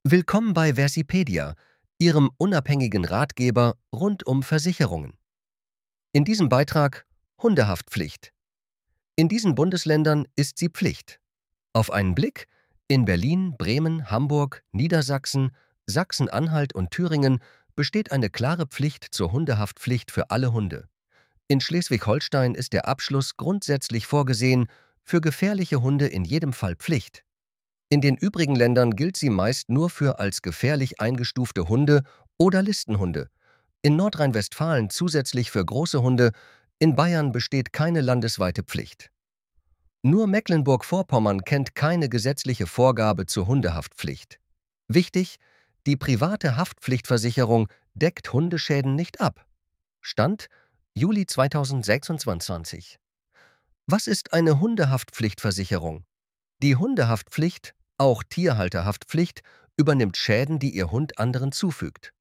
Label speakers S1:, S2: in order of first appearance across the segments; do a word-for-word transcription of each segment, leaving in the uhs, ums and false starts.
S1: Willkommen bei Versipedia, Ihrem unabhängigen Ratgeber rund um Versicherungen. In diesem Beitrag Hundehaftpflicht. In diesen Bundesländern ist sie Pflicht. Auf einen Blick: In Berlin, Bremen, Hamburg, Niedersachsen, Sachsen-Anhalt und Thüringen besteht eine klare Pflicht zur Hundehaftpflicht für alle Hunde. In Schleswig-Holstein ist der Abschluss grundsätzlich vorgesehen, für gefährliche Hunde in jedem Fall Pflicht. In den übrigen Ländern gilt sie meist nur für als gefährlich eingestufte Hunde oder Listenhunde. In Nordrhein-Westfalen zusätzlich für große Hunde, in Bayern besteht keine landesweite Pflicht. Nur Mecklenburg-Vorpommern kennt keine gesetzliche Vorgabe zur Hundehaftpflicht. Wichtig: Die private Haftpflichtversicherung deckt Hundeschäden nicht ab. Stand: Juli zweitausendsechsundzwanzig. Was ist eine Hundehaftpflichtversicherung? Die Hundehaftpflicht, auch Tierhalterhaftpflicht, übernimmt Schäden, die Ihr Hund anderen zufügt.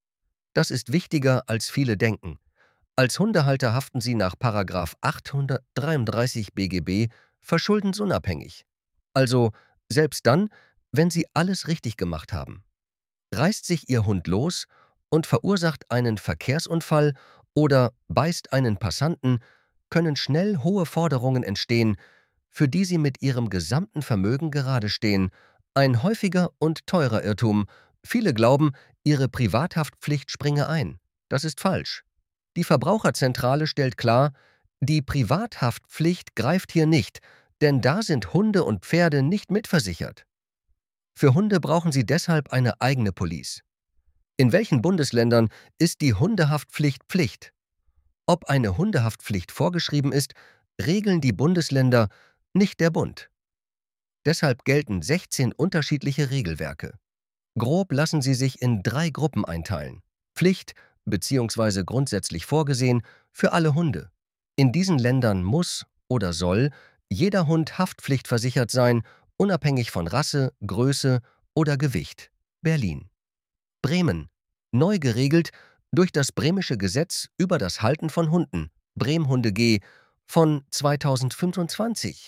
S1: Das ist wichtiger, als viele denken. Als Hundehalter haften Sie nach Paragraph achthundertdreiunddreißig B G B verschuldensunabhängig. Also selbst dann, wenn Sie alles richtig gemacht haben. Reißt sich Ihr Hund los und verursacht einen Verkehrsunfall oder beißt einen Passanten, können schnell hohe Forderungen entstehen, für die Sie mit Ihrem gesamten Vermögen gerade stehen. Ein häufiger und teurer Irrtum: Viele glauben, ihre Privathaftpflicht springe ein. Das ist falsch. Die Verbraucherzentrale stellt klar: Die Privathaftpflicht greift hier nicht, denn da sind Hunde und Pferde nicht mitversichert. Für Hunde brauchen Sie deshalb eine eigene Police. In welchen Bundesländern ist die Hundehaftpflicht Pflicht? Ob eine Hundehaftpflicht vorgeschrieben ist, regeln die Bundesländer, nicht der Bund. Deshalb gelten sechzehn unterschiedliche Regelwerke. Grob lassen sie sich in drei Gruppen einteilen: Pflicht bzw. grundsätzlich vorgesehen für alle Hunde. In diesen Ländern muss oder soll jeder Hund haftpflichtversichert sein, unabhängig von Rasse, Größe oder Gewicht. Berlin. Bremen. Neu geregelt durch das Bremische Gesetz über das Halten von Hunden, Bremhunde G, von zweitausendfünfundzwanzig.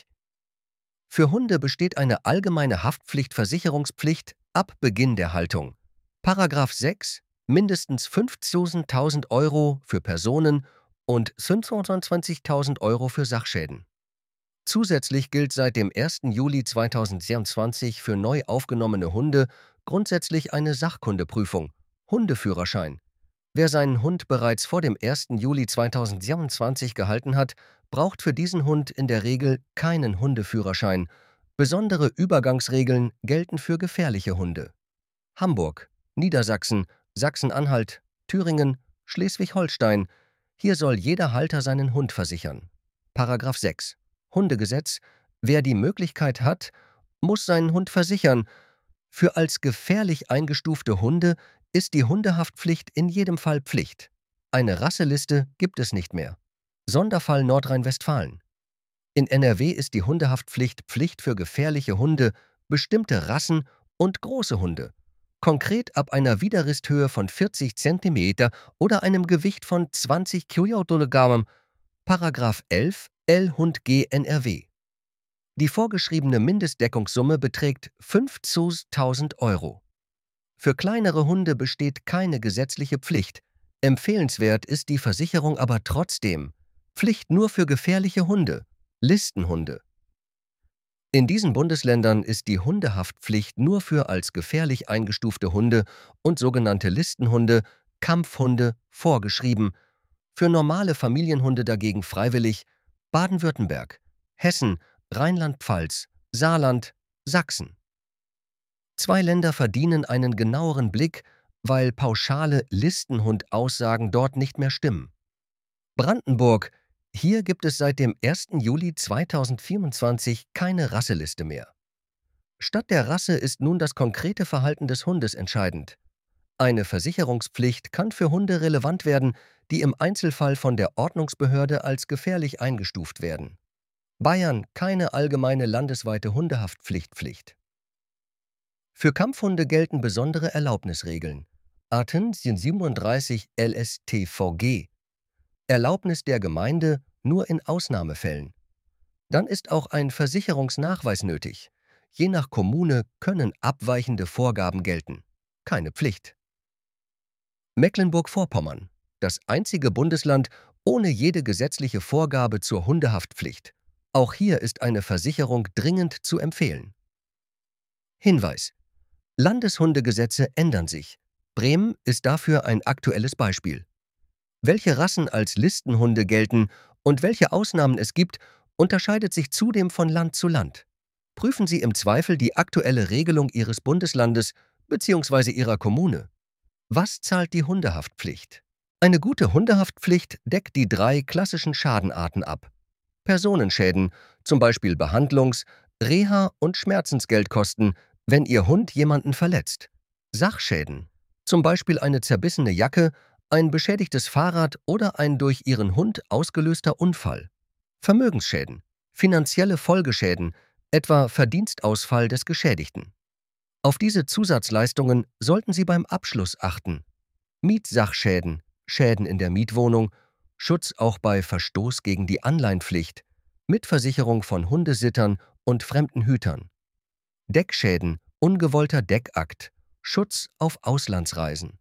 S1: Für Hunde besteht eine allgemeine Haftpflichtversicherungspflicht ab Beginn der Haltung. Paragraph sechs: Mindestens fünfzehntausend Euro für Personen und fünfundzwanzigtausend Euro für Sachschäden. Zusätzlich gilt seit dem ersten Juli zweitausendzweiundzwanzig für neu aufgenommene Hunde grundsätzlich eine Sachkundeprüfung, Hundeführerschein. Wer seinen Hund bereits vor dem ersten Juli zweitausendsiebenundzwanzig gehalten hat, braucht für diesen Hund in der Regel keinen Hundeführerschein. Besondere Übergangsregeln gelten für gefährliche Hunde. Hamburg, Niedersachsen, Sachsen-Anhalt, Thüringen, Schleswig-Holstein. Hier soll jeder Halter seinen Hund versichern. Paragraph sechs. Hundegesetz: Wer die Möglichkeit hat, muss seinen Hund versichern. Für als gefährlich eingestufte Hunde ist die Hundehaftpflicht in jedem Fall Pflicht. Eine Rasseliste gibt es nicht mehr. Sonderfall Nordrhein-Westfalen. In N R W ist die Hundehaftpflicht Pflicht für gefährliche Hunde, bestimmte Rassen und große Hunde. Konkret ab einer Widerrisshöhe von vierzig Zentimeter oder einem Gewicht von zwanzig Kilogramm. Paragraph elf L-Hund G N R W. Die vorgeschriebene Mindestdeckungssumme beträgt fünfzehntausend Euro. Für kleinere Hunde besteht keine gesetzliche Pflicht. Empfehlenswert ist die Versicherung aber trotzdem. Pflicht nur für gefährliche Hunde, Listenhunde. In diesen Bundesländern ist die Hundehaftpflicht nur für als gefährlich eingestufte Hunde und sogenannte Listenhunde, Kampfhunde, vorgeschrieben. Für normale Familienhunde dagegen freiwillig. Baden-Württemberg, Hessen, Rheinland-Pfalz, Saarland, Sachsen. Zwei Länder verdienen einen genaueren Blick, weil pauschale Listenhund-Aussagen dort nicht mehr stimmen. Brandenburg: Hier gibt es seit dem ersten Juli zweitausendvierundzwanzig keine Rasseliste mehr. Statt der Rasse ist nun das konkrete Verhalten des Hundes entscheidend. Eine Versicherungspflicht kann für Hunde relevant werden, die im Einzelfall von der Ordnungsbehörde als gefährlich eingestuft werden. Bayern: keine allgemeine landesweite Hundehaftpflichtpflicht. Für Kampfhunde gelten besondere Erlaubnisregeln. Arten siebenunddreißig L S t V G. Erlaubnis der Gemeinde nur in Ausnahmefällen. Dann ist auch ein Versicherungsnachweis nötig. Je nach Kommune können abweichende Vorgaben gelten. Keine Pflicht. Mecklenburg-Vorpommern, das einzige Bundesland ohne jede gesetzliche Vorgabe zur Hundehaftpflicht. Auch hier ist eine Versicherung dringend zu empfehlen. Hinweis: Landeshundegesetze ändern sich. Bremen ist dafür ein aktuelles Beispiel. Welche Rassen als Listenhunde gelten und welche Ausnahmen es gibt, unterscheidet sich zudem von Land zu Land. Prüfen Sie im Zweifel die aktuelle Regelung Ihres Bundeslandes bzw. Ihrer Kommune. Was zahlt die Hundehaftpflicht? Eine gute Hundehaftpflicht deckt die drei klassischen Schadenarten ab. Personenschäden, zum Beispiel Behandlungs-, Reha- und Schmerzensgeldkosten, wenn Ihr Hund jemanden verletzt. Sachschäden, zum Beispiel eine zerbissene Jacke, ein beschädigtes Fahrrad oder ein durch Ihren Hund ausgelöster Unfall. Vermögensschäden, finanzielle Folgeschäden, etwa Verdienstausfall des Geschädigten. Auf diese Zusatzleistungen sollten Sie beim Abschluss achten. Mietsachschäden, Schäden in der Mietwohnung, Schutz auch bei Verstoß gegen die Anleihenpflicht, Mitversicherung von Hundesittern und fremden Hütern. Deckschäden, ungewollter Deckakt, Schutz auf Auslandsreisen.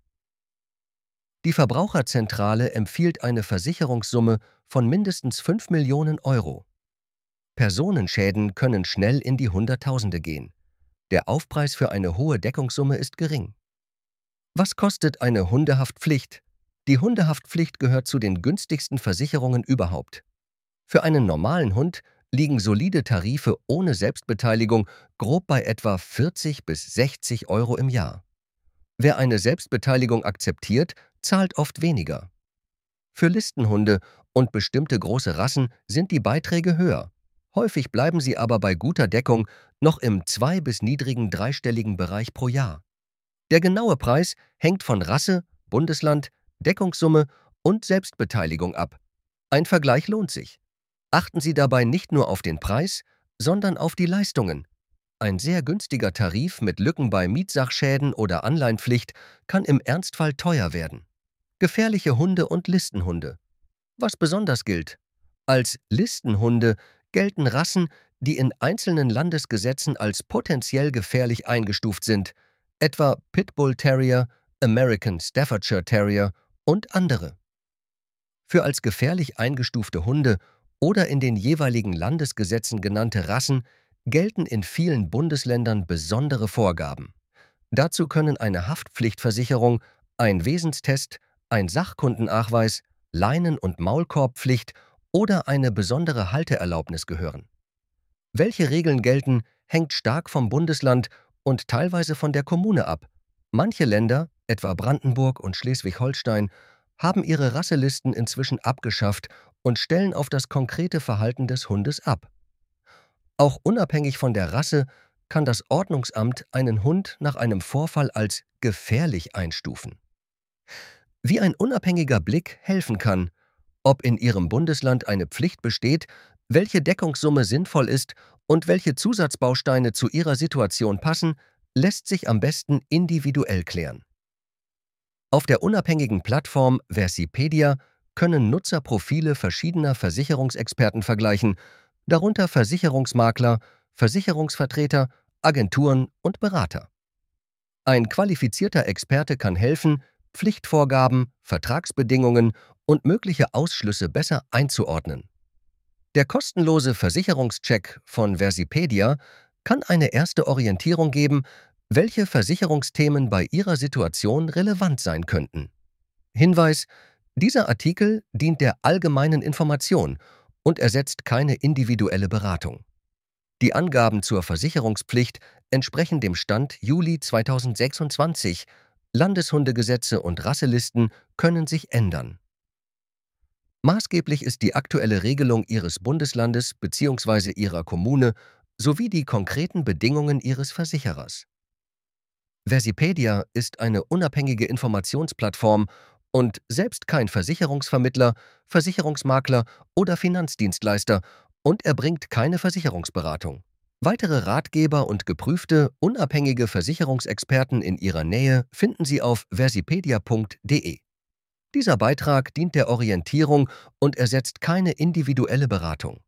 S1: Die Verbraucherzentrale empfiehlt eine Versicherungssumme von mindestens fünf Millionen Euro. Personenschäden können schnell in die Hunderttausende gehen. Der Aufpreis für eine hohe Deckungssumme ist gering. Was kostet eine Hundehaftpflicht? Die Hundehaftpflicht gehört zu den günstigsten Versicherungen überhaupt. Für einen normalen Hund liegen solide Tarife ohne Selbstbeteiligung grob bei etwa vierzig bis sechzig Euro im Jahr. Wer eine Selbstbeteiligung akzeptiert, zahlt oft weniger. Für Listenhunde und bestimmte große Rassen sind die Beiträge höher. Häufig bleiben sie aber bei guter Deckung noch im zwei- bis niedrigen dreistelligen Bereich pro Jahr. Der genaue Preis hängt von Rasse, Bundesland, Deckungssumme und Selbstbeteiligung ab. Ein Vergleich lohnt sich. Achten Sie dabei nicht nur auf den Preis, sondern auf die Leistungen. Ein sehr günstiger Tarif mit Lücken bei Mietsachschäden oder Anleihenpflicht kann im Ernstfall teuer werden. Gefährliche Hunde und Listenhunde. Was besonders gilt: Als Listenhunde gelten Rassen, die in einzelnen Landesgesetzen als potenziell gefährlich eingestuft sind, etwa Pitbull Terrier, American Staffordshire Terrier und andere. Für als gefährlich eingestufte Hunde oder in den jeweiligen Landesgesetzen genannte Rassen gelten in vielen Bundesländern besondere Vorgaben. Dazu können eine Haftpflichtversicherung, ein Wesenstest, ein Sachkundennachweis, Leinen- und Maulkorbpflicht oder eine besondere Halteerlaubnis gehören. Welche Regeln gelten, hängt stark vom Bundesland und teilweise von der Kommune ab. Manche Länder, etwa Brandenburg und Schleswig-Holstein, haben ihre Rasselisten inzwischen abgeschafft und stellen auf das konkrete Verhalten des Hundes ab. Auch unabhängig von der Rasse kann das Ordnungsamt einen Hund nach einem Vorfall als gefährlich einstufen. Wie ein unabhängiger Blick helfen kann, ob in Ihrem Bundesland eine Pflicht besteht, welche Deckungssumme sinnvoll ist und welche Zusatzbausteine zu Ihrer Situation passen, lässt sich am besten individuell klären. Auf der unabhängigen Plattform Versipedia können Nutzer Profile verschiedener Versicherungsexperten vergleichen, darunter Versicherungsmakler, Versicherungsvertreter, Agenturen und Berater. Ein qualifizierter Experte kann helfen, Pflichtvorgaben, Vertragsbedingungen und mögliche Ausschlüsse besser einzuordnen. Der kostenlose Versicherungscheck von Versipedia kann eine erste Orientierung geben, welche Versicherungsthemen bei Ihrer Situation relevant sein könnten. Hinweis: Dieser Artikel dient der allgemeinen Information und ersetzt keine individuelle Beratung. Die Angaben zur Versicherungspflicht entsprechen dem Stand Juli zweitausendsechsundzwanzig. Landeshundegesetze und Rasselisten können sich ändern. Maßgeblich ist die aktuelle Regelung Ihres Bundeslandes bzw. Ihrer Kommune sowie die konkreten Bedingungen Ihres Versicherers. Versipedia ist eine unabhängige Informationsplattform und selbst kein Versicherungsvermittler, Versicherungsmakler oder Finanzdienstleister und erbringt keine Versicherungsberatung. Weitere Ratgeber und geprüfte, unabhängige Versicherungsexperten in Ihrer Nähe finden Sie auf versipedia punkt de. Dieser Beitrag dient der Orientierung und ersetzt keine individuelle Beratung.